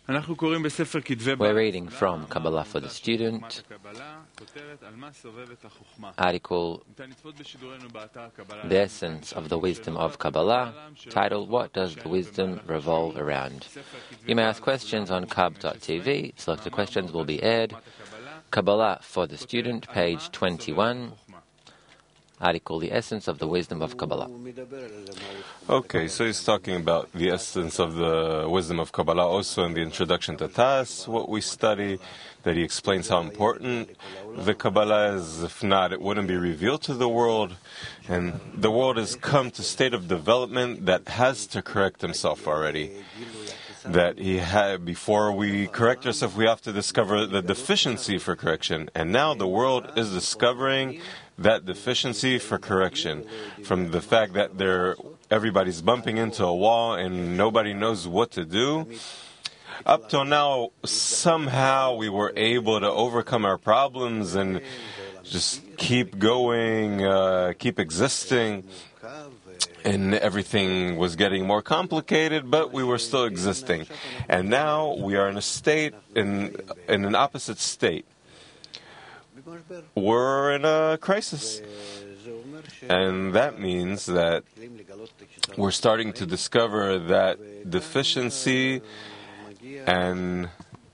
We're reading from Kabbalah for the Student, article The Essence of the Wisdom of Kabbalah, titled What Does the Wisdom Revolve Around? You may ask questions on kab.tv. Selected questions will be aired. Kabbalah for the Student, page 21. Article The Essence of the Wisdom of Kabbalah. Okay, so he's talking about the essence of the wisdom of Kabbalah also in the introduction to Tas, what we study, that he explains how important the Kabbalah is. If not, it wouldn't be revealed to the world. And the world has come to a state of development that has to correct himself already. That he had, before we correct ourselves, we have to discover the deficiency for correction. And now the world is discovering that deficiency for correction, from the fact that everybody's bumping into a wall and nobody knows what to do. Up till now, somehow we were able to overcome our problems and just keep going, keep existing. And everything was getting more complicated, but we were still existing. And now we are in a state, in an opposite state. We're in a crisis. And that means that we're starting to discover that deficiency, and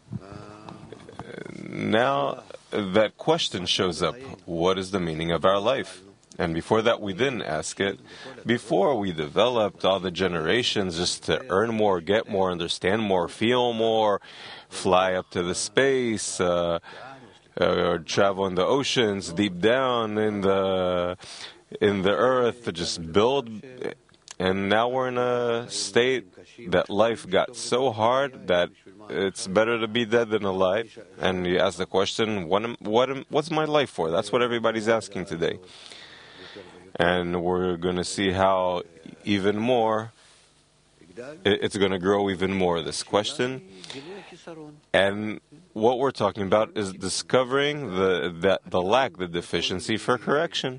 now that question shows up. What is the meaning of our life? And before that, we didn't ask it. Before, we developed all the generations just to earn more, get more, understand more, feel more, fly up to the space, or travel in the oceans, deep down in the earth, to just build. And now we're in a state that life got so hard that it's better to be dead than alive. And you ask the question, what's my life for? That's what everybody's asking today. And we're going to see how even more, it's going to grow even more, this question. And what we're talking about is discovering the lack, the deficiency for correction.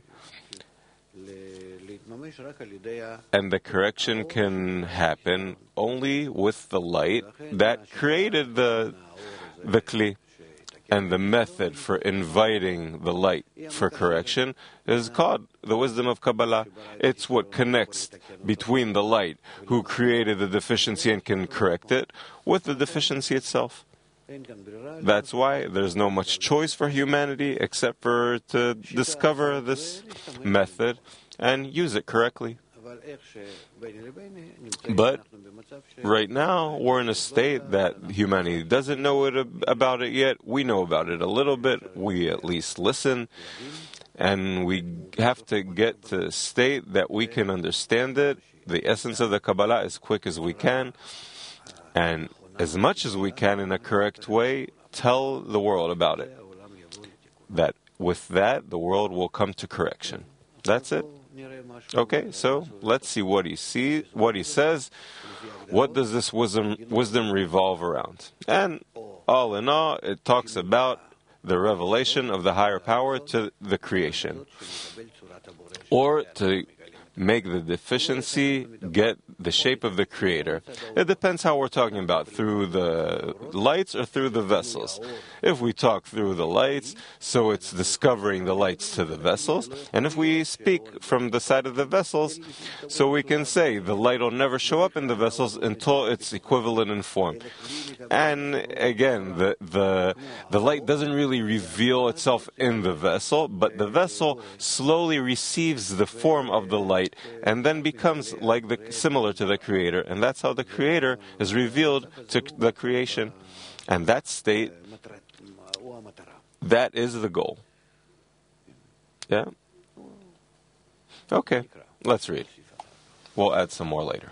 And the correction can happen only with the light that created the Kli. And the method for inviting the light for correction is called the wisdom of Kabbalah. It's what connects between the light, who created the deficiency and can correct it, with the deficiency itself. That's why there's no much choice for humanity except for to discover this method and use it correctly. But right now, we're in a state that humanity doesn't know about it yet. We know about it a little bit. We at least listen. And we have to get to a state that we can understand it, the essence of the Kabbalah, as quick as we can. And as much as we can in a correct way, tell the world about it. That with that, the world will come to correction. That's it. Okay, so let's see what he says. What does this wisdom revolve around? And all in all, it talks about the revelation of the higher power to the creation, or to make the deficiency get the shape of the Creator. It depends how we're talking about, through the lights or through the vessels. If we talk through the lights, so it's discovering the lights to the vessels. And if we speak from the side of the vessels, so we can say the light will never show up in the vessels until it's equivalent in form. And again, the light doesn't really reveal itself in the vessel, but the vessel slowly receives the form of the light and then becomes similar to the Creator. And that's how the Creator is revealed to the creation. And that state, that is the goal. Yeah? Okay, let's read. We'll add some more later.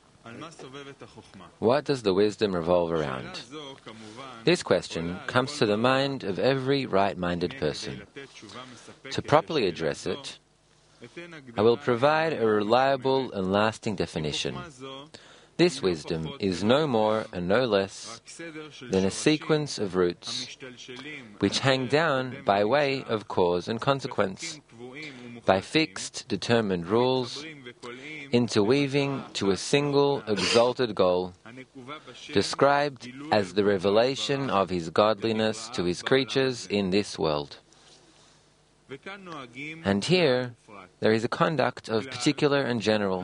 What does the wisdom revolve around? This question comes to the mind of every right-minded person. To properly address it, I will provide a reliable and lasting definition. This wisdom is no more and no less than a sequence of roots which hang down by way of cause and consequence, by fixed, determined rules, interweaving to a single exalted goal, described as the revelation of His godliness to His creatures in this world. And here there is a conduct of particular and general,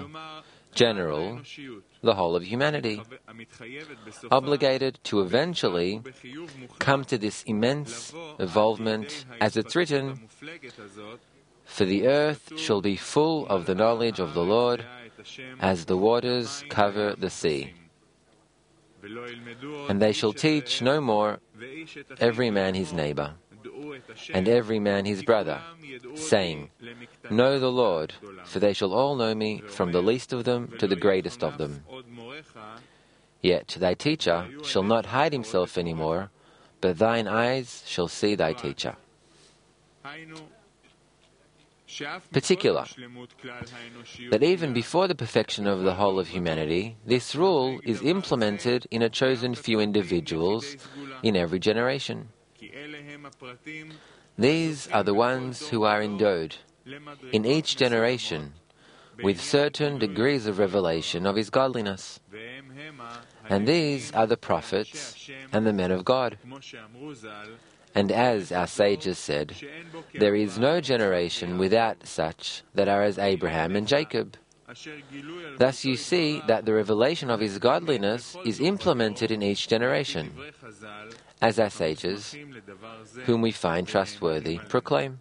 the whole of humanity, obligated to eventually come to this immense evolvement, as it's written, "For the earth shall be full of the knowledge of the Lord, as the waters cover the sea. And they shall teach no more every man his neighbor, and every man his brother, saying, Know the Lord, for they shall all know me, from the least of them to the greatest of them. Yet thy teacher shall not hide himself any more, but thine eyes shall see thy teacher." Particular, that even before the perfection of the whole of humanity, this rule is implemented in a chosen few individuals in every generation. These are the ones who are endowed, in each generation, with certain degrees of revelation of His godliness. And these are the prophets and the men of God. And as our sages said, there is no generation without such that are as Abraham and Jacob. Thus you see that the revelation of His godliness is implemented in each generation, as our sages, whom we find trustworthy, proclaim.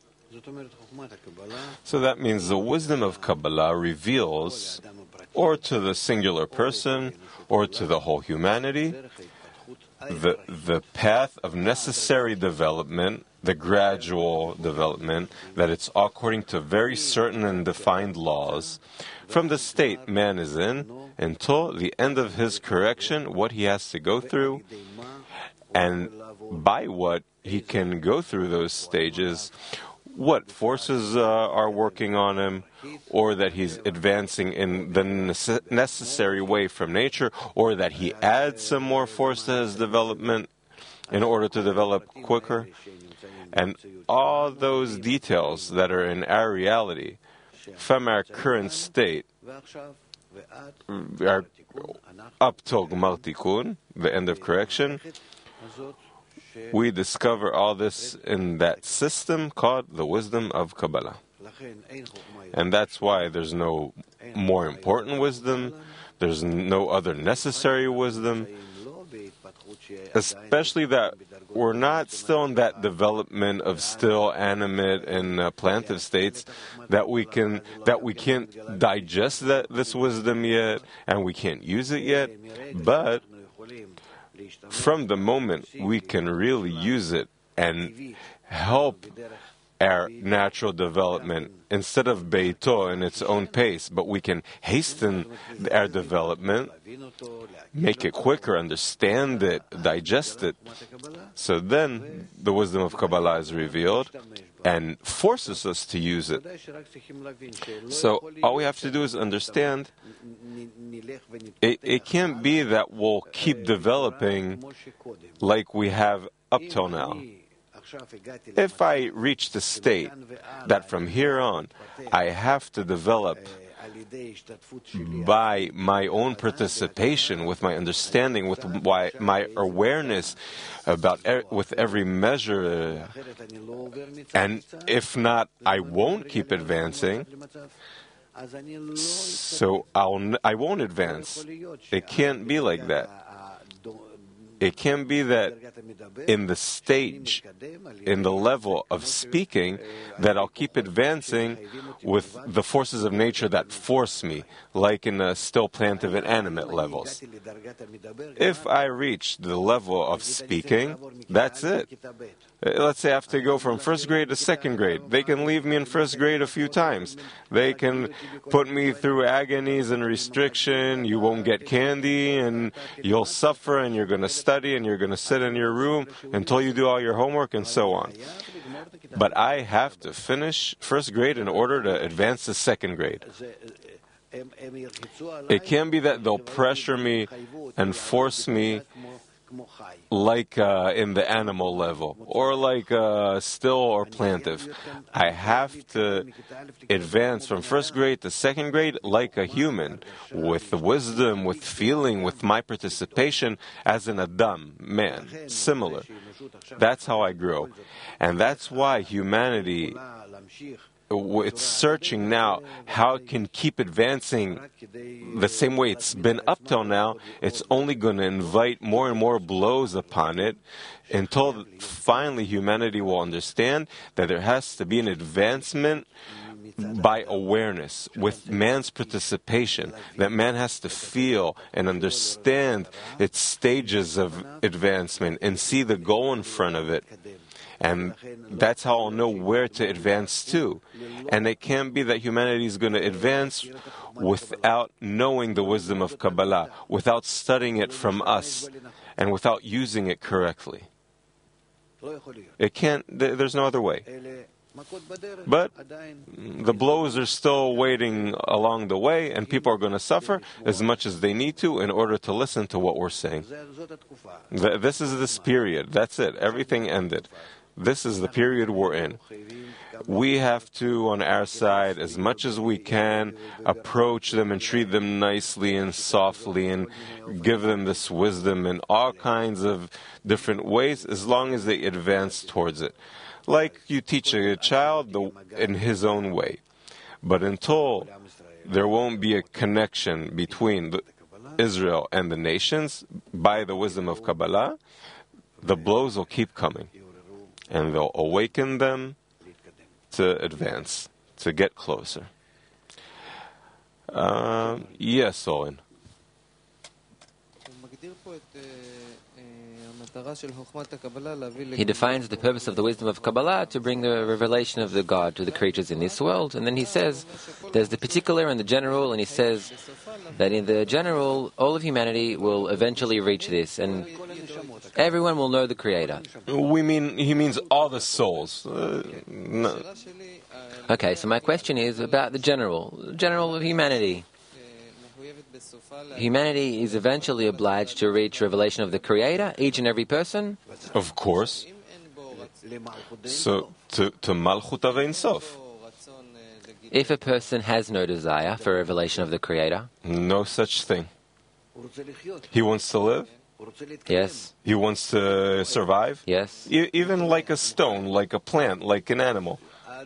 So that means the wisdom of Kabbalah reveals, or to the singular person, or to the whole humanity, the path of necessary development, the gradual development, that it's according to very certain and defined laws, from the state man is in until the end of his correction, what he has to go through, and by what he can go through those stages, what forces are working on him, or that he's advancing in the necessary way from nature, or that he adds some more force to his development in order to develop quicker. And all those details that are in our reality, from our current state, are up till Gmar Tikkun, the end of correction, we discover all this in that system called the wisdom of Kabbalah. And that's why there's no more important wisdom, there's no other necessary wisdom, especially that we're not still in that development of still animate and plantive states, that we can't digest this wisdom yet, and we can't use it yet, but from the moment we can really use it and help our natural development instead of beito in its own pace, but we can hasten our development, make it quicker, understand it, digest it. So then the wisdom of Kabbalah is revealed and forces us to use it. So all we have to do is understand it can't be that we'll keep developing like we have up till now. If I reach the state that from here on I have to develop by my own participation, with my understanding, with my awareness about with every measure, and if not, I won't keep advancing. So I won't advance. It can't be like that. It can be that in the stage, in the level of speaking, that I'll keep advancing with the forces of nature that force me, like in the still plantive and animate levels. If I reach the level of speaking, that's it. Let's say I have to go from first grade to second grade. They can leave me in first grade a few times. They can put me through agonies and restriction. You won't get candy, and you'll suffer, and you're going to study, and you're going to sit in your room until you do all your homework, and so on. But I have to finish first grade in order to advance to second grade. It can be that they'll pressure me and force me like in the animal level, or like still or plantive. I have to advance from first grade to second grade like a human, with wisdom, with feeling, with my participation as an Adam, man, similar. That's how I grow. And that's why humanity, it's searching now how it can keep advancing the same way it's been up till now. It's only going to invite more and more blows upon it until finally humanity will understand that there has to be an advancement by awareness, with man's participation, that man has to feel and understand its stages of advancement and see the goal in front of it. And that's how I'll know where to advance to. And it can't be that humanity is going to advance without knowing the wisdom of Kabbalah, without studying it from us, and without using it correctly. It can't, there's no other way. But the blows are still waiting along the way, and people are going to suffer as much as they need to in order to listen to what we're saying. This is this period. That's it. Everything ended. This is the period we're in. We have to, on our side, as much as we can, approach them and treat them nicely and softly and give them this wisdom in all kinds of different ways, as long as they advance towards it. Like you teach a child in his own way. But until there won't be a connection between Israel and the nations by the wisdom of Kabbalah, the blows will keep coming. And they'll awaken them to advance, to get closer. Yes, Owen. He defines the purpose of the wisdom of Kabbalah to bring the revelation of the God to the creatures in this world. And then he says there's the particular and the general, and he says that in the general, all of humanity will eventually reach this, and everyone will know the Creator. He means all the souls. No. Okay, so my question is about the general of humanity. Humanity is eventually obliged to reach revelation of the Creator, each and every person? Of course. So, to Malchut of Ein Sof. If a person has no desire for revelation of the Creator? No such thing. He wants to live? Yes. He wants to survive? Yes. Even like a stone, like a plant, like an animal.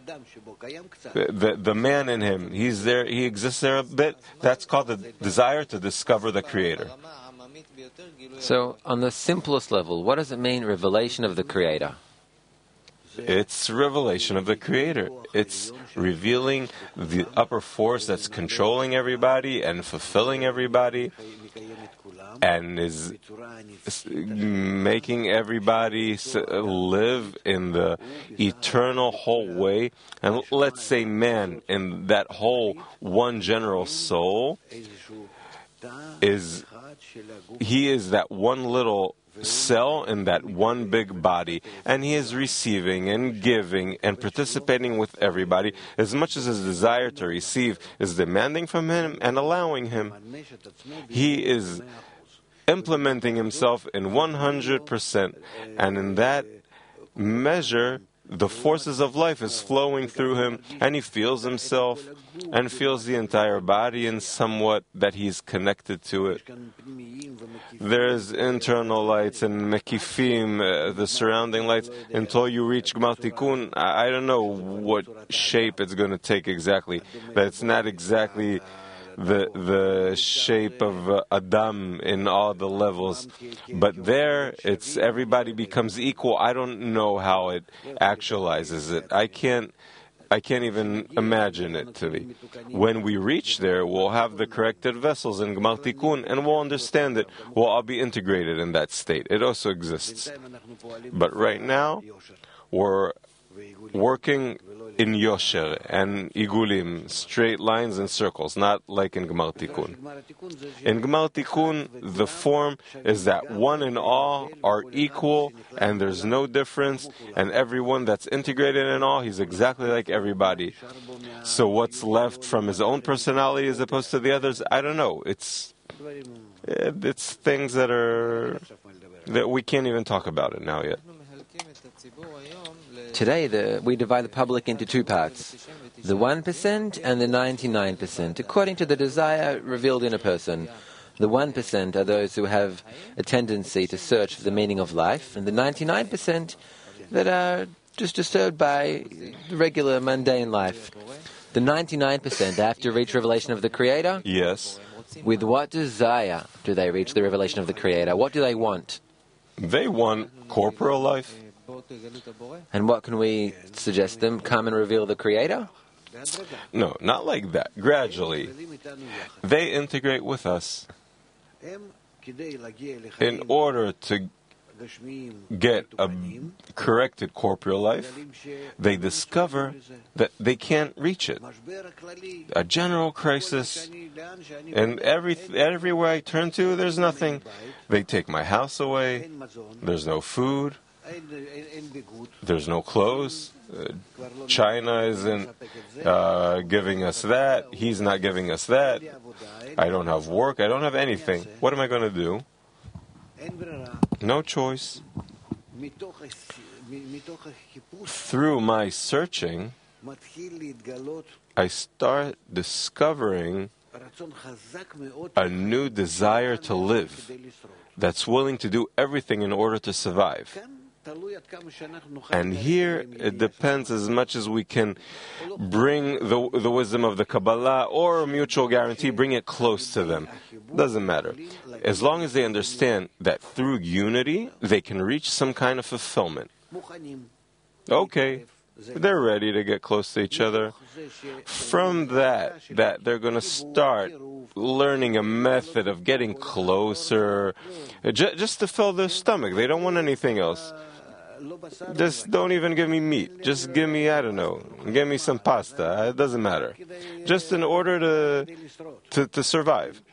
The man in him, he's there, he exists there a bit. That's called the desire to discover the Creator. So, on the simplest level, what does it mean, revelation of the Creator? It's revelation of the Creator. It's revealing the upper force that's controlling everybody and fulfilling everybody, and is making everybody live in the eternal whole way. And let's say man, in that whole one general soul, he is that one little cell in that one big body, and he is receiving and giving and participating with everybody as much as his desire to receive is demanding from him and allowing him. He is implementing himself in 100%, and in that measure the forces of life is flowing through him, and he feels himself and feels the entire body and somewhat that he's connected to it. There's internal lights and mekifim, the surrounding lights. Until you reach Gmar Tikkun, I don't know what shape it's going to take exactly, but it's not exactly the shape of Adam in all the levels, but there it's everybody becomes equal. I don't know how it actualizes it. I can't even imagine it to be. When we reach there, we'll have the corrected vessels in Gmar Tikkun, and we'll understand it. We'll all be integrated in that state. It also exists. But right now, we're working in Yosher and Igulim, straight lines and circles, not like in Gmar Tikkun. In Gmar Tikkun, the form is that one and all are equal, and there's no difference, and everyone that's integrated in all, he's exactly like everybody. So what's left from his own personality as opposed to the others, I don't know. It's things that are that we can't even talk about it now yet. Today, we divide the public into two parts, the 1% and the 99%, according to the desire revealed in a person. The 1% are those who have a tendency to search for the meaning of life, and the 99% that are just disturbed by the regular mundane life. The 99% have to reach revelation of the Creator? Yes. With what desire do they reach the revelation of the Creator? What do they want? They want corporal life. And what can we suggest them? Come and reveal the Creator? No, not like that. Gradually, they integrate with us. In order to get a corrected corporeal life, they discover that they can't reach it. A general crisis, and everywhere I turn to, there's nothing. They take my house away, there's no food, there's no clothes. China isn't giving us that, he's not giving us that. I don't have work, I don't have anything. What am I going to do? No choice. Through my searching, I start discovering a new desire to live that's willing to do everything in order to survive. And here it depends as much as we can bring the wisdom of the Kabbalah or a mutual guarantee, bring it close to them. Doesn't matter. As long as they understand that through unity they can reach some kind of fulfillment. Okay, they're ready to get close to each other. From that they're going to start learning a method of getting closer, just to fill their stomach. They don't want anything else. Just don't even give me meat. Just give me, I don't know, give me some pasta. It doesn't matter. Just in order to survive.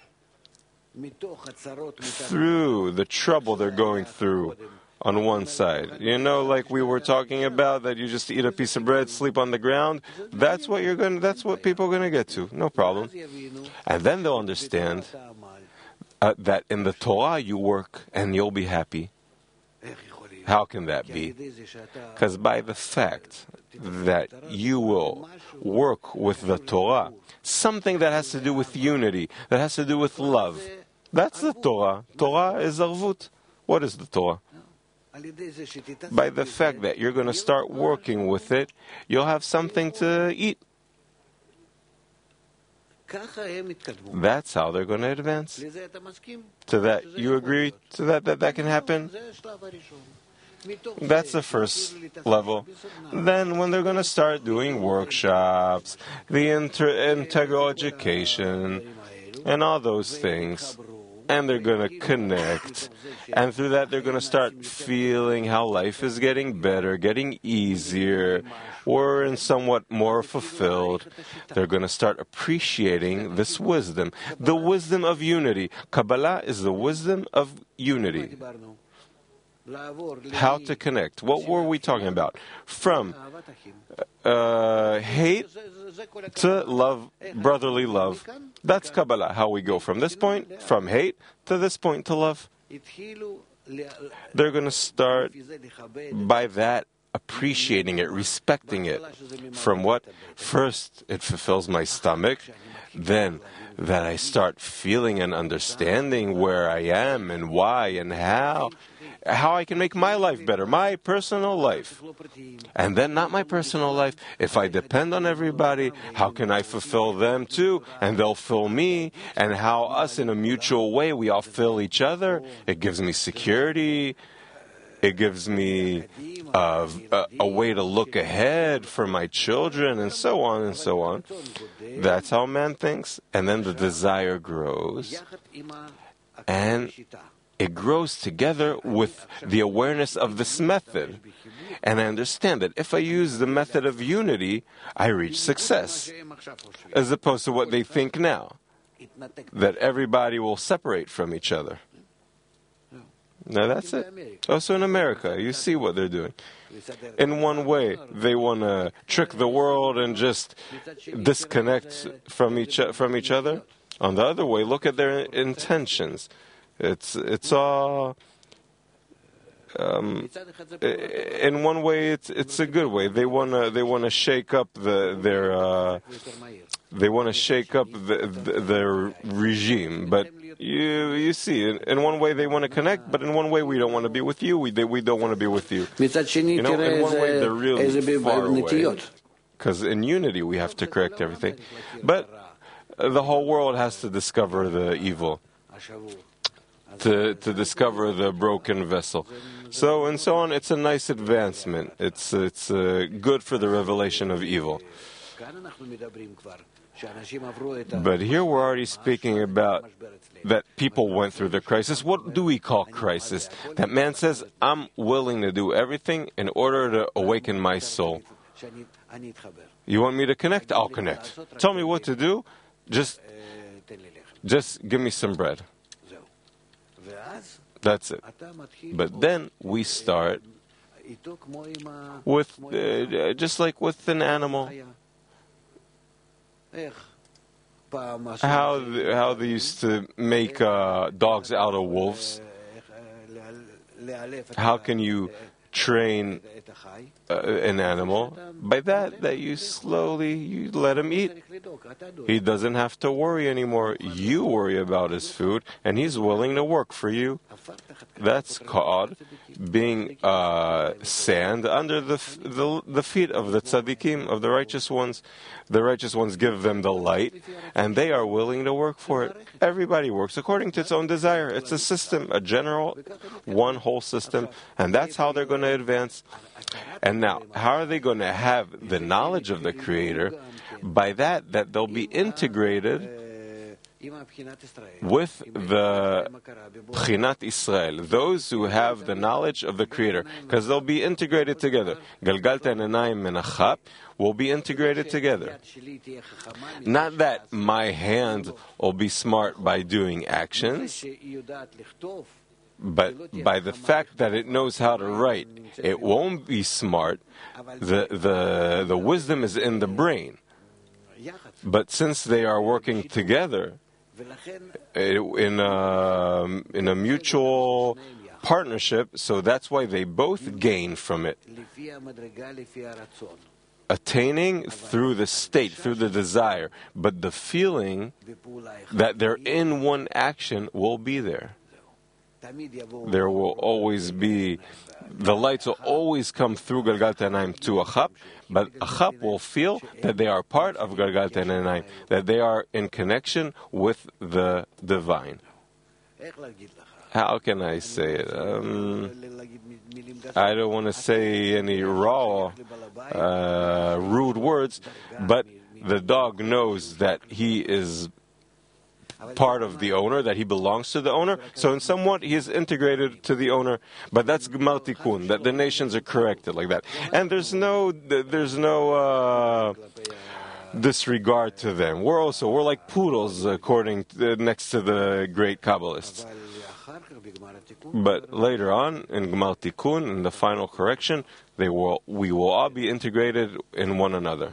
Through the trouble they're going through on one side. Like we were talking about, that you just eat a piece of bread, sleep on the ground. That's what people are going to get to. No problem. And then they'll understand that in the Torah you work and you'll be happy. How can that be? Because by the fact that you will work with the Torah, something that has to do with unity, that has to do with love, that's the Torah. Torah is arvut. What is the Torah? By the fact that you're going to start working with it, you'll have something to eat. That's how they're going to advance. To that, you agree to that can happen? That's the first level. Then when they're going to start doing workshops, the integral education, and all those things, and they're going to connect, and through that they're going to start feeling how life is getting better, getting easier, or in somewhat more fulfilled. They're going to start appreciating this wisdom, the wisdom of unity. Kabbalah is the wisdom of unity. How to connect. What were we talking about? From hate to love, brotherly love. That's Kabbalah, how we go from this point, from hate, to this point, to love. They're going to start by that, appreciating it, respecting it. From what? First, it fulfills my stomach. Then, that I start feeling and understanding where I am and why and how I can make my life better, my personal life. And then not my personal life. If I depend on everybody, how can I fulfill them too? And they'll fill me. And how us in a mutual way, we all fill each other. It gives me security. It gives me a way to look ahead for my children, and so on and so on. That's how man thinks. And then the desire grows. And it grows together with the awareness of this method. And I understand that if I use the method of unity, I reach success. As opposed to what they think now, that everybody will separate from each other. Now that's it. Also in America, you see what they're doing. In one way, they want to trick the world and just disconnect from each other. On the other way, look at their intentions. It's all in one way, it's a good way. They wanna shake up their regime. But you see, in one way they want to connect, but in one way we don't want to be with you. We don't want to be with you. In one way they're really far away. Because in unity we have to correct everything. But the whole world has to discover the evil, to discover the broken vessel. So and so on. It's a nice advancement. It's good for the revelation of evil. But here we're already speaking about that people went through the crisis. What do we call crisis? That man says, I'm willing to do everything in order to awaken my soul. You want me to connect? I'll connect. Tell me what to do. Just give me some bread. That's it. But then we start with, just like with an animal. How they used to make dogs out of wolves. How can you train an animal? By that you slowly let him eat. He doesn't have to worry anymore. You worry about his food, and he's willing to work for you. That's called being sand under the feet of the tzaddikim, of the righteous ones. The righteous ones give them the light, and they are willing to work for it. Everybody works according to its own desire. It's a system, a general, one whole system, and that's how they're going to advance. And now, how are they going to have the knowledge of the Creator? By that they'll be integrated with the Bchinat Israel, those who have the knowledge of the Creator, because they'll be integrated together. Galgalta Nenayim Menachap will be integrated together. Not that my hand will be smart by doing actions, but by the fact that it knows how to write. It won't be smart. The wisdom is in the brain. But since they are working together in a mutual partnership, so that's why they both gain from it. Attaining through the state, through the desire, but the feeling that they're in one action will be there. There will always be, the lights will always come through Galgalta Nenayim to Achap, but Achap will feel that they are part of Galgalta Nenayim, that they are in connection with the divine. How can I say it? I don't want to say any raw, rude words, but the dog knows that he is part of the owner, that he belongs to the owner. So in somewhat he is integrated to the owner, but that's Gmal Tikkun, that the nations are corrected like that. And there's no disregard to them. We're like poodles, according to, next to the great Kabbalists. But later on, in Gmal Tikkun, in the final correction, we will all be integrated in one another.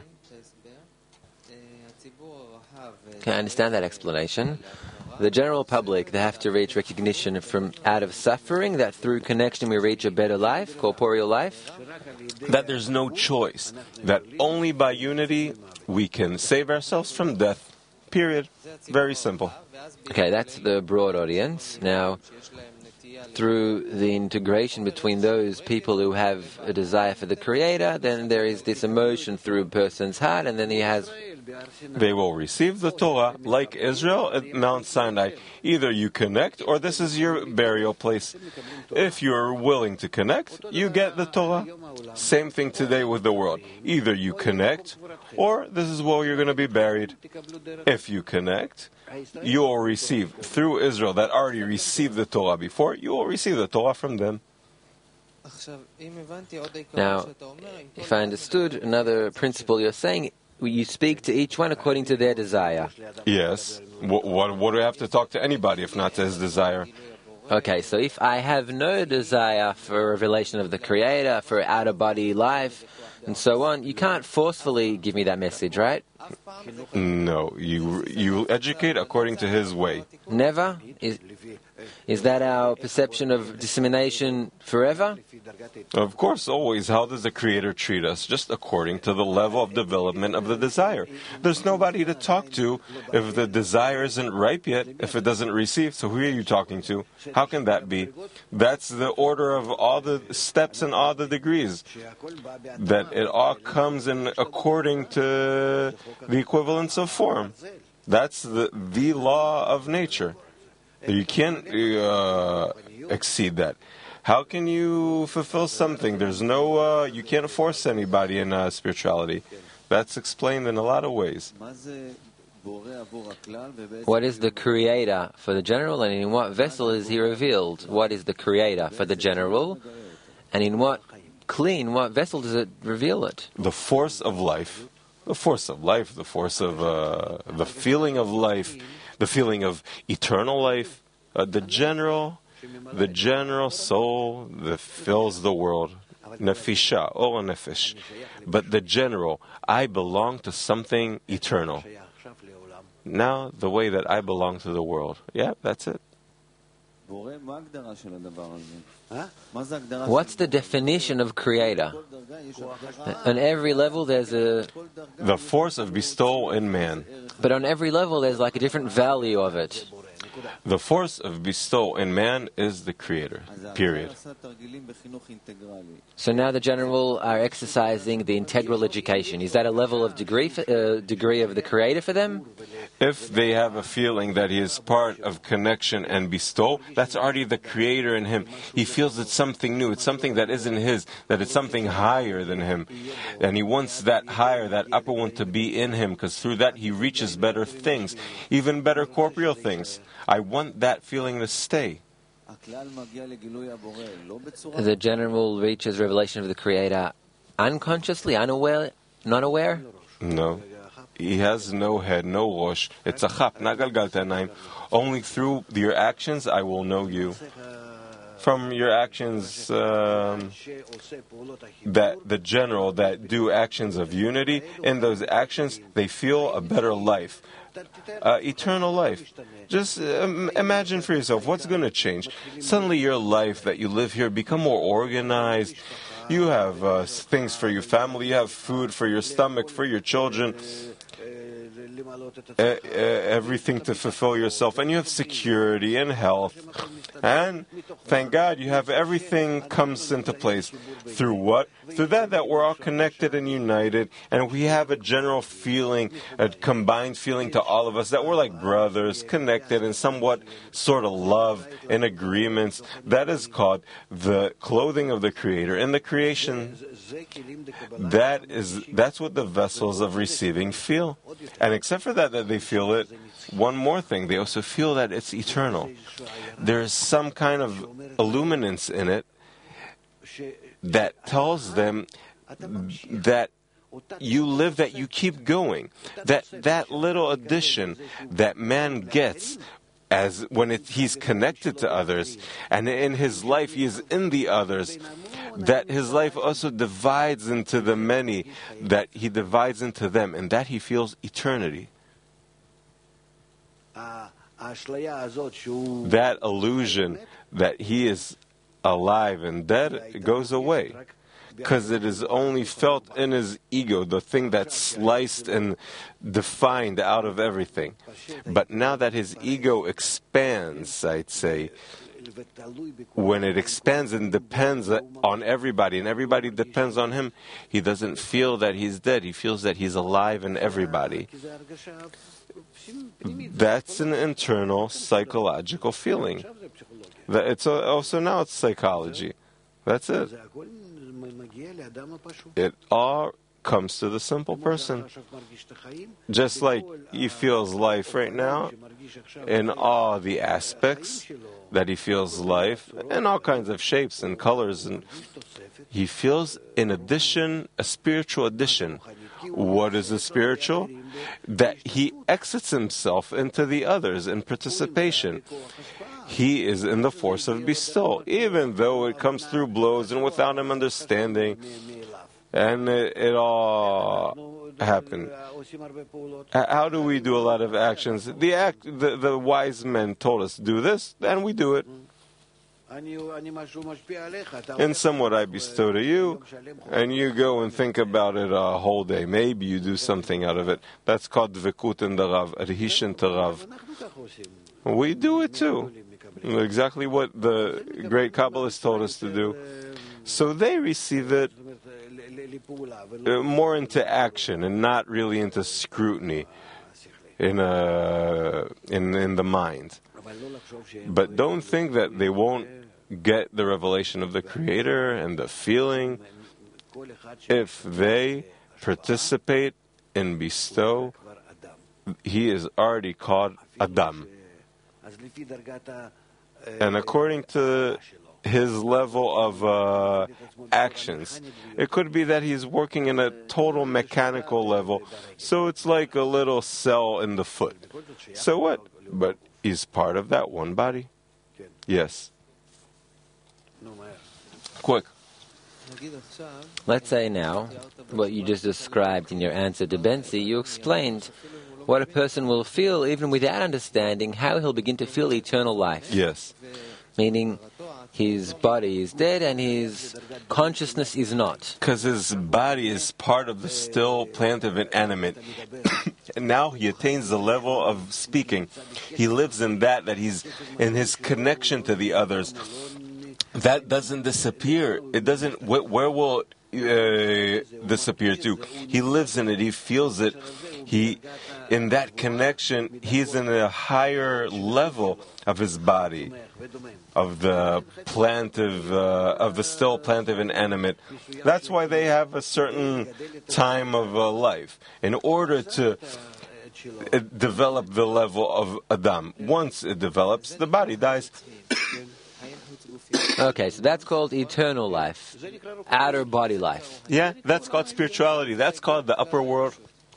Can I understand that explanation? The general public, they have to reach recognition from out of suffering, that through connection we reach a better life, corporeal life. That there's no choice. That only by unity we can save ourselves from death. Period. Very simple. Okay, that's the broad audience. Now, through the integration between those people who have a desire for the Creator, then there is this emotion through a person's heart, and then he has... They will receive the Torah like Israel at Mount Sinai. Either you connect, or this is your burial place. If you're willing to connect, you get the Torah. Same thing today with the world. Either you connect, or this is where you're going to be buried. If you connect, you will receive, through Israel that already received the Torah before, you will receive the Torah from them. Now, if I understood another principle you're saying, you speak to each one according to their desire. Yes. What do I have to talk to anybody if not to his desire? Okay, so if I have no desire for a revelation of the Creator, for out-of-body life, and so on. You can't forcefully give me that message, right? No, you educate according to his way. Never? Is that our perception of dissemination forever? Of course, always. How does the Creator treat us? Just according to the level of development of the desire. There's nobody to talk to if the desire isn't ripe yet, if it doesn't receive. So who are you talking to? How can that be? That's the order of all the steps and all the degrees. That it all comes in according to the equivalence of form. That's the law of nature. You can't exceed that. How can you fulfill something? There's no, you can't force anybody in spirituality. That's explained in a lot of ways. What is the Creator for the general, and in what vessel is He revealed? What is the Creator for the general, and in what vessel does it reveal it? The force of life. The force of life, the force of the feeling of life, the feeling of eternal life, the general soul that fills the world, nefisha, or nefesh. But the general, I belong to something eternal. Now, the way that I belong to the world. Yeah, that's it. What's the definition of Creator? On every level there's the force of bestowal in man. But on every level there's like a different value of it. The force of bestowal in man is the Creator, period. So now the general are exercising the integral education. Is that a level of degree of the Creator for them? If they have a feeling that he is part of connection and bestowal, that's already the Creator in him. He feels it's something new, it's something that isn't his, that it's something higher than him. And he wants that higher, that upper one to be in him, because through that he reaches better things, even better corporeal things. I want that feeling to stay. The general reaches revelation of the Creator unconsciously, unaware, not aware? No. He has no head, no rosh. It's a chap, not galgal tenaim. Only through your actions I will know you. From your actions, that the general that do actions of unity, in those actions they feel a better life. Eternal life. Just imagine for yourself, what's going to change? Suddenly your life that you live here become more organized. You have things for your family, you have food for your stomach, for your children, everything to fulfill yourself, and you have security and health. And thank God you have everything comes into place. Through what? Through that we're all connected and united, and we have a general feeling, a combined feeling to all of us that we're like brothers, connected in somewhat sort of love and agreements. That is called the clothing of the Creator. In the creation, that's what the vessels of receiving feel. And except for that they feel it, one more thing, they also feel that it's eternal. There's some kind of illuminance in it that tells them that you live, that you keep going. That little addition that man gets as when he's connected to others, and in his life he is in the others, that his life also divides into the many, that he divides into them, and that he feels eternity. That illusion that he is alive and dead goes away, because it is only felt in his ego, the thing that's sliced and defined out of everything. But now that his ego expands, I'd say, when it expands and depends on everybody, and everybody depends on him, he doesn't feel that he's dead. He feels that he's alive in everybody. That's an internal psychological feeling. It's also now it's psychology. That's it. It all comes to the simple person. Just like he feels life right now, in all the aspects that he feels life, in all kinds of shapes and colors, and he feels in addition, a spiritual addition. What is a spiritual? That he exits himself into the others in participation. He is in the force of bestowal, even though it comes through blows and without him understanding. And it all happened. How do we do a lot of actions? The wise men told us, do this, and we do it. And somewhat I bestow to you, and you go and think about it a whole day. Maybe you do something out of it. That's called dvekut in the Rav, adhesion to Rav. We do it too. Exactly what the great Kabbalists told us to do. So they receive it more into action and not really into scrutiny in the mind. But don't think that they won't get the revelation of the Creator and the feeling if they participate and bestow. He is already called Adam. And according to his level of actions, it could be that he's working in a total mechanical level, so it's like a little cell in the foot. So what? But he's part of that one body. Yes. Quick. Let's say now, what you just described in your answer to Bensi, you explained what a person will feel even without understanding how he'll begin to feel eternal life. Yes. Meaning his body is dead and his consciousness is not. Because his body is part of the still, plantive, and animate. And now he attains the level of speaking. He lives in that he's in his connection to the others. That doesn't disappear. It doesn't. Where will it disappear to? He lives in it. He feels it. In that connection, he's in a higher level of his body, of the plantive, of the still plantive and animate. That's why they have a certain time of life in order to develop the level of Adam. Once it develops, the body dies. Okay, so that's called eternal life, outer body life. Yeah, that's called spirituality. That's called the upper world.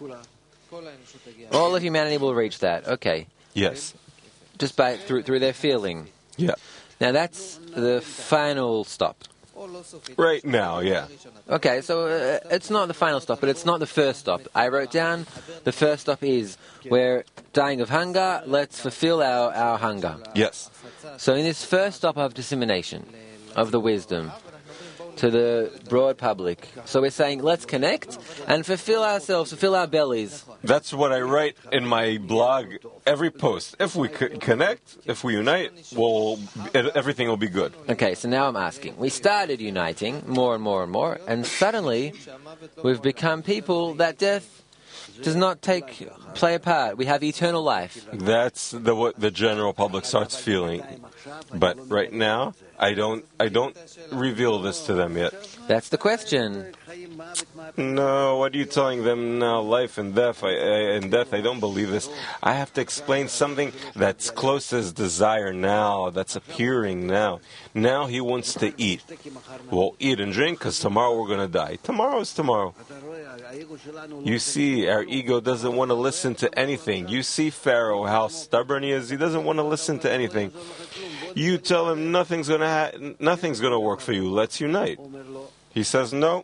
All of humanity will reach that. Okay. Yes. Just through their feeling. Yeah. Now that's the final stop. Right now, yeah. Okay, so it's not the final stop, but it's not the first stop. I wrote down the first stop is we're dying of hunger, let's fulfill our hunger. Yes. So in this first stop of dissemination of the wisdom to the broad public, so we're saying let's connect and fulfill ourselves, fulfill our bellies. That's what I write in my blog, every post. If we connect, if we unite, everything will be good. Okay, so now I'm asking. We started uniting more and more and more, and suddenly we've become people that death does not play a part. We have eternal life. That's what the general public starts feeling. But right now, I don't reveal this to them yet. That's the question. No, what are you telling them now? Life and death. I don't believe this. I have to explain something that's close as desire now, that's appearing now. Now he wants to eat. We'll eat and drink because tomorrow we're going to die. Tomorrow is tomorrow. You see, our ego doesn't want to listen to anything. You see Pharaoh, how stubborn he is. He doesn't want to listen to anything. You tell him nothing's going to work for you. Let's unite. He says no.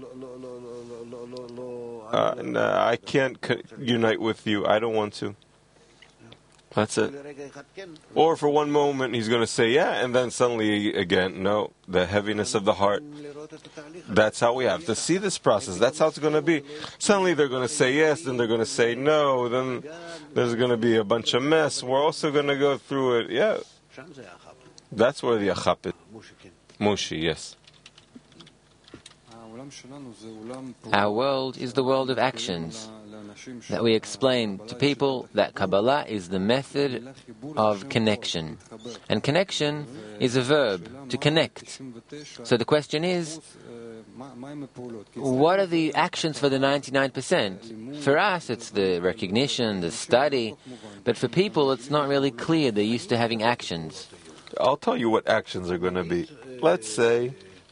No, I can't unite with you. I don't want to. That's it. Or for one moment he's going to say yeah, and then suddenly again, no. The heaviness of the heart. That's how we have to see this process. That's how it's going to be. Suddenly they're going to say yes, then they're going to say no, then there's going to be a bunch of mess. We're also going to go through it. Yeah. That's where the achap is. Mushi, yes. Our world is the world of actions. That we explain to people that Kabbalah is the method of connection. And connection is a verb, to connect. So the question is, what are the actions for the 99%? For us, it's the recognition, the study. But for people, it's not really clear. They're used to having actions. I'll tell you what actions are going to be. Let's say,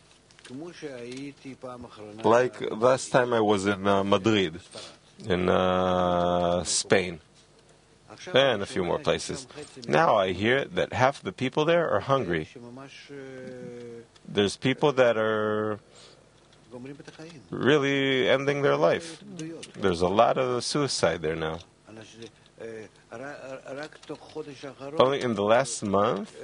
like last time I was in Madrid, in Spain, and a few more places. Now I hear that half the people there are hungry. There's people that are really ending their life. There's a lot of suicide there now. Only in the last month,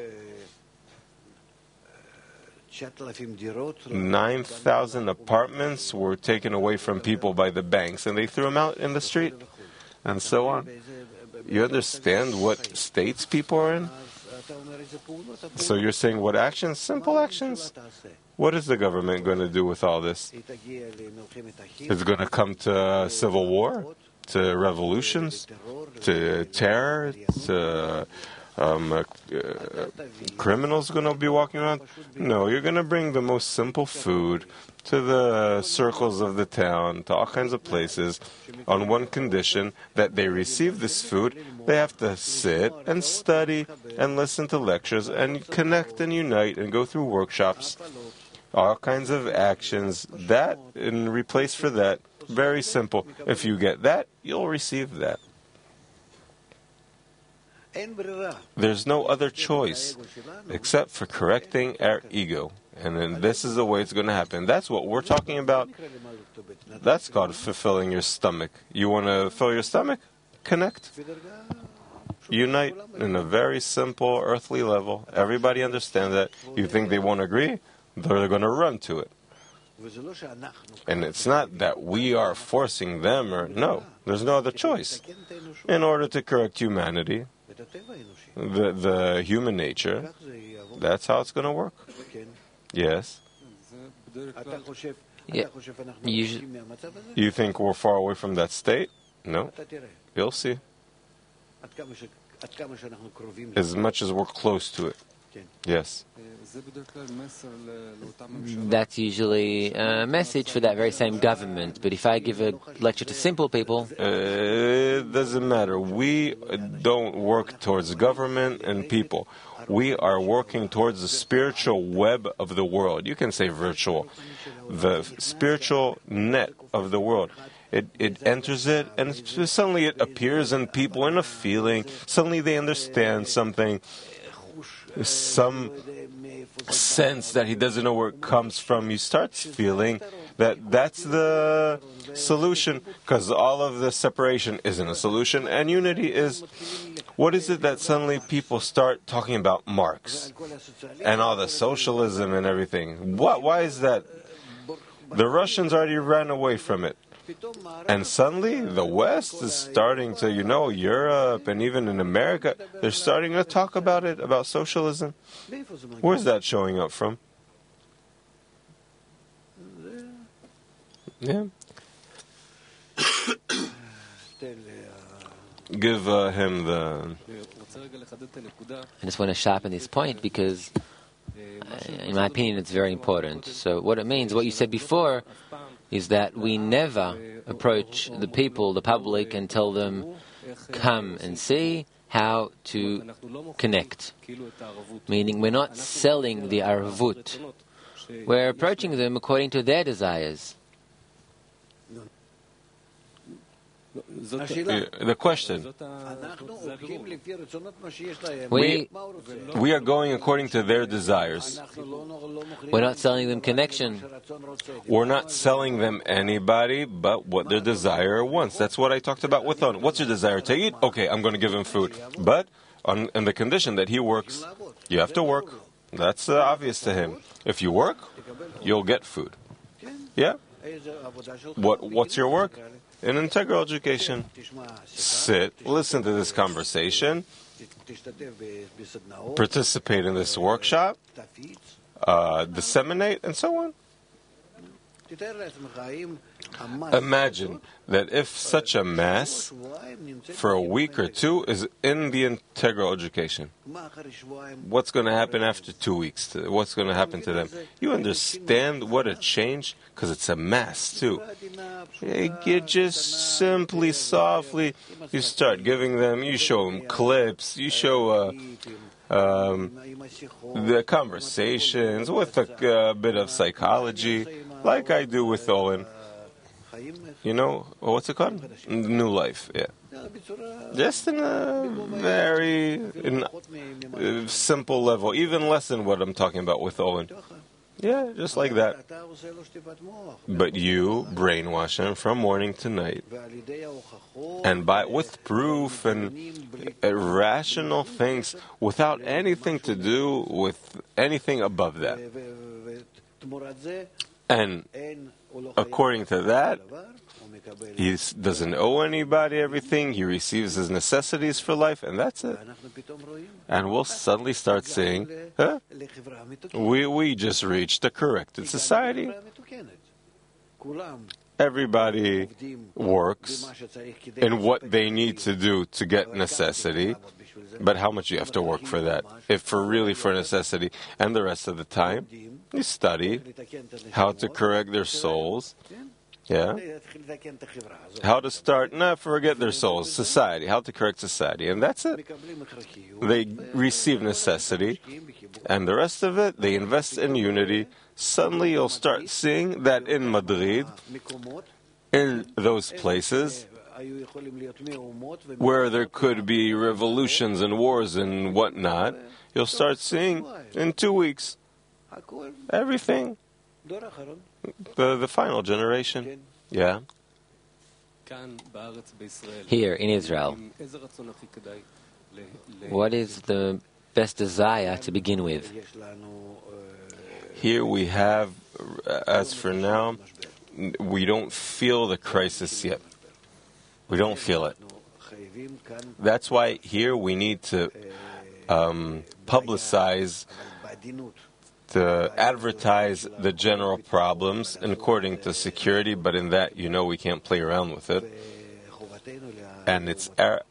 9,000 apartments were taken away from people by the banks, and they threw them out in the street, and so on. You understand what states people are in? So you're saying what actions? Simple actions. What is the government going to do with all this? It's going to come to civil war, to revolutions, to terror, to criminals going to be walking around? No, you're going to bring the most simple food to the circles of the town, to all kinds of places, on one condition, that they receive this food. They have to sit and study and listen to lectures and connect and unite and go through workshops, all kinds of actions. That, in replace for that, very simple. If you get that, you'll receive that. There's no other choice except for correcting our ego. And then this is the way it's going to happen. That's what we're talking about. That's called fulfilling your stomach. You want to fill your stomach? Connect. Unite in a very simple earthly level. Everybody understands that. You think they won't agree? They're going to run to it. And it's not that we are forcing them, or no. There's no other choice. In order to correct humanity, the human nature, that's how it's going to work. Yes. Yeah. You think we're far away from that state? No. You'll see. As much as we're close to it. Yes. That's usually a message for that very same government. But if I give a lecture to simple people... It doesn't matter. We don't work towards government and people. We are working towards the spiritual web of the world. You can say virtual. The spiritual net of the world. It enters it, and suddenly it appears in people in a feeling. Suddenly they understand something. Some sense that he doesn't know where it comes from. He starts feeling that that's the solution, because all of the separation isn't a solution, and unity is. What is it that suddenly people start talking about Marx and all the socialism and everything? Why is that? The Russians already ran away from it. And suddenly, the West is starting to, Europe and even in America, they're starting to talk about it, about socialism. Where's that showing up from? Yeah. Give him the... I just want to sharpen this point because, in my opinion, it's very important. So what it means, what you said before, is that we never approach the people, the public, and tell them, come and see how to connect. Meaning we're not selling the arvut. We're approaching them according to their desires. The question. We are going according to their desires. We're not selling them connection. We're not selling them anybody but what their desire wants. That's what I talked about with On. What's your desire to eat? Okay, I'm going to give him food. But on the condition that he works. You have to work. That's obvious to him. If you work, you'll get food. Yeah? What's your work? In integral education. Sit, listen to this conversation, participate in this workshop, disseminate, and so on. Imagine that if such a mass for a week or two is in the integral education, what's going to happen after 2 weeks? What's going to happen to them? You understand what a change? Because it's a mass too. You just simply, softly, you start giving them, you show them clips, you show the conversations with a bit of psychology, like I do with Owen. What's it called? New Life, yeah. Just in a very simple level, even less than what I'm talking about with Owen. Yeah, just like that. But you brainwash him from morning to night. And with proof and rational things, without anything to do with anything above that. And according to that, he doesn't owe anybody everything. He receives his necessities for life, and that's it. And we'll suddenly start saying, we just reached a corrected society. Everybody works in what they need to do to get necessity, but how much you have to work for that? If for necessity, and the rest of the time, you study how to correct their souls. Yeah. How to start, not forget their souls, society, how to correct society, and that's it. They receive necessity, and the rest of it, they invest in unity. Suddenly you'll start seeing that in Madrid, in those places where there could be revolutions and wars and whatnot, you'll start seeing in 2 weeks everything. The final generation. Yeah. Here in Israel, what is the best desire to begin with? Here we have, as for now, we don't feel the crisis yet. We don't feel it. That's why here we need to publicize, to advertise the general problems according to security, but in that, we can't play around with it. And it's our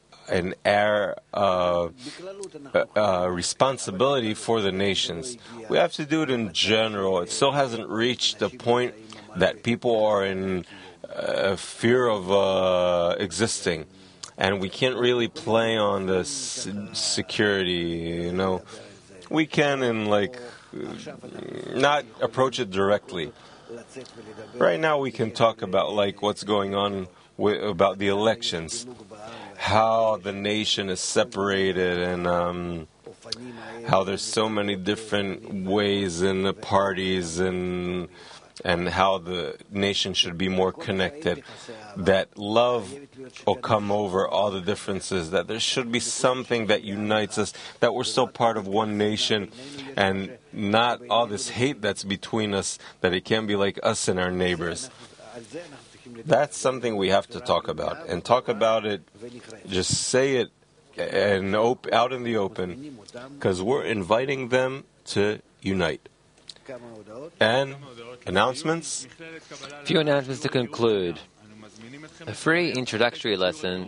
responsibility for the nations. We have to do it in general. It still hasn't reached the point that people are in fear of existing. And we can't really play on the security, We can, not approach it directly. Right now we can talk about, what's going on about the elections, how the nation is separated, and how there's so many different ways in the parties, and how the nation should be more connected, that love will come over all the differences, that there should be something that unites us, that we're still part of one nation, and not all this hate that's between us, that it can be like us and our neighbors. That's something we have to talk about, and talk about it, just say it and out in the open, because we're inviting them to unite. And announcements? A few announcements to conclude. A free introductory lesson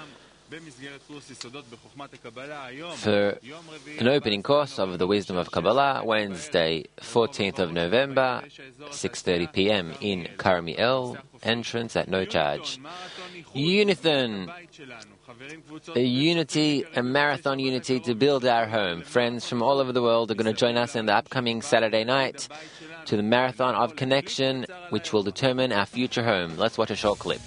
for an opening course of the Wisdom of Kabbalah, Wednesday, 14th of November, 6:30 p.m. in Carmiel, entrance at no charge. Unithon, a marathon unity to build our home. Friends from all over the world are going to join us in the upcoming Saturday night to the Marathon of Connection, which will determine our future home. Let's watch a short clip.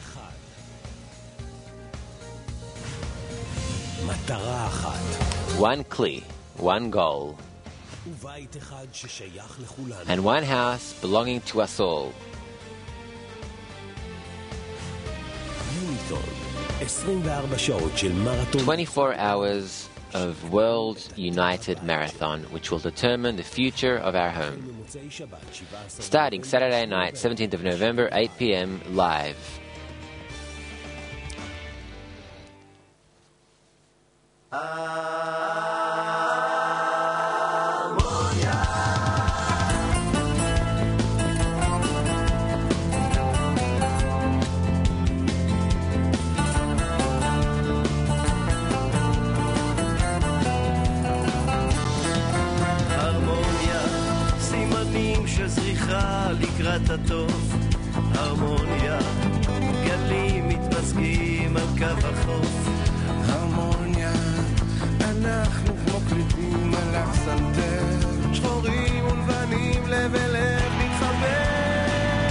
One kli, one goal, and one house belonging to us all. 24 hours of World United Marathon, which will determine the future of our home. Starting Saturday night, 17th of November, 8 p.m. live. לקראת הטוב, הרמוניה, גלים מתמזגים על קו החוף. הרמוניה, אנחנו כמו קליפים על הפסנתר, שחורים ולבנים, לב אל לב מתחבר.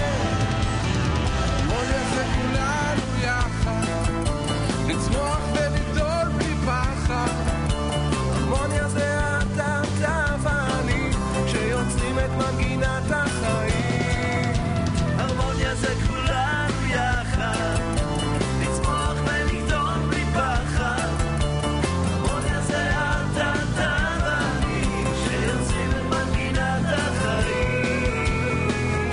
הרמוניה זה כולנו יחד, לצמוח ולגדול בלי פחד. הרמוניה זה אתה ואני, שיוצרים את מנגינת החיים. הרמוניה זה כולנו יחד, לצמוח ולגדול בלי פחד. הרמוניה זה אתה ואני, שיוצאים את מנגינת החיים.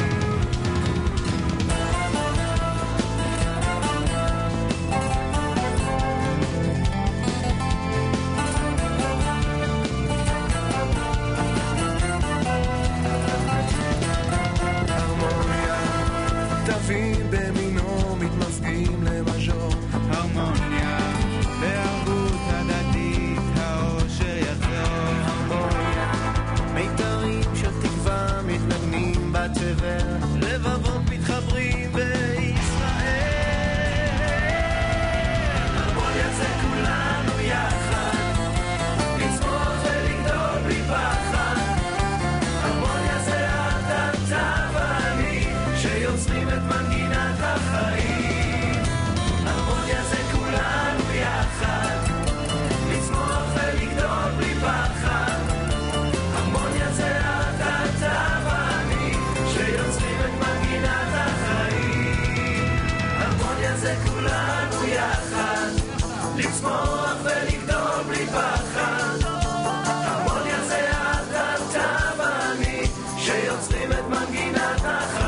הרמוניה, תווים במינו מתמזגים למז'ור. הרמוניה, בערבות הדדית האושר יחזור. הרמוניה, מיתרים של תקווה מתנגנים בתבל. לבבות מתחברים בישראל. הרמוניה זה כולנו יחד, לצמוח ולגדול בלי פחד. הרמוניה זה אתה ואני, שיוצרים את מנגינת החיים. הרמוניה זה כולנו יחד, לצמוח ולגדול בלי פחד. הרמוניה זה אתה ואני, שיוצרים את מנגינת החיים. הרמוניה זה כולנו יחד, לצמוח ולגדול בלי פחד. הרמוניה זה אתה ואני, שיוצרים את מנגינת החיים.